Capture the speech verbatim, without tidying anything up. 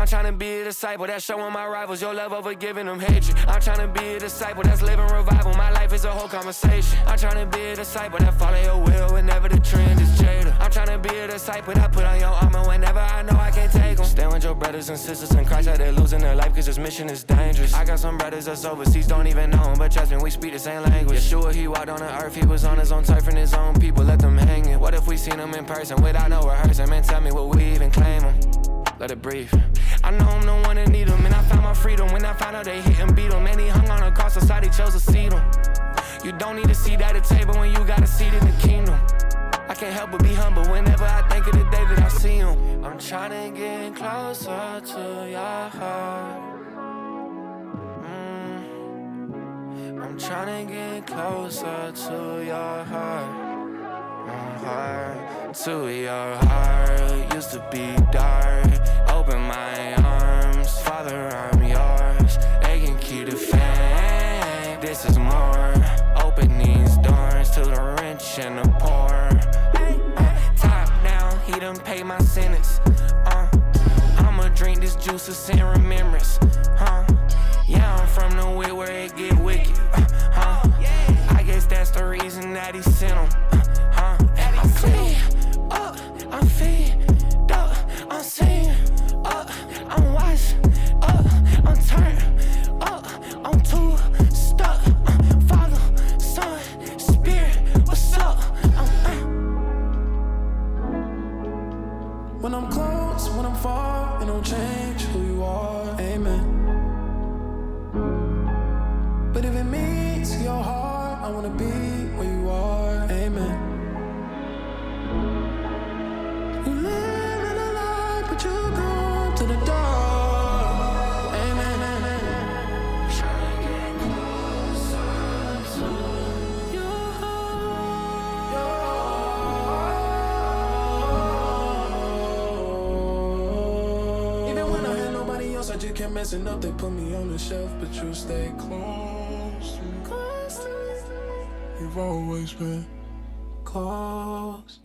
I'm tryna be a disciple that's showing my rivals your love over giving them hatred. I'm tryna be a disciple that's living revival. My life is a whole conversation. I'm tryna be a disciple that follow your will whenever the trend is jaded. I'm tryna be a disciple that put on your armor whenever I know I can't take them. Stand with your brothers and sisters in Christ out there losing their life cause this mission is dangerous. I got some brothers that's overseas, don't even know him, but trust me, we speak the same language. Yeshua, he walked on the earth, he was on his own turf and his own people let them hang it. What if we seen him in person without no rehearsing? Man, tell me, will we even claim him? Let it breathe. I know I'm the one that need him, and I found my freedom when I found out they hit and beat him. And he hung on the cross, society chose to see him. You don't need a seat at the table when you got a seat in the kingdom. I can't help but be humble whenever I think of the day that I see him. I'm tryna get closer to your heart. Mm. I'm tryna get closer to your heart. Heart, to your heart. Used to be dark. Open my arms, Father, I'm yours. They can keep the fame. This is more. Open these doors to the rich and the poor. Uh, top down, he done paid my sentence. Uh, I'ma drink this juice of sin remembrance. Huh? Yeah, I'm from the way where it get wicked. Uh, huh? I guess that's the reason that he sent him. Uh, I'm clean up, I'm feed up, I'm seeing up, I'm washed up, I'm turned up, I'm too stuck. Uh, Father, Son, Spirit, what's up? I'm, uh. When I'm close, when I'm far, it don't change who you are, amen. But if it meets your heart, I wanna be where you are, amen. You live in a life, but you go to the dark, amen, amen. Tryna get closer to Your heart. Even when I had nobody else, I just kept messing up. They put me on the shelf, but you stay close to me. You've always been close.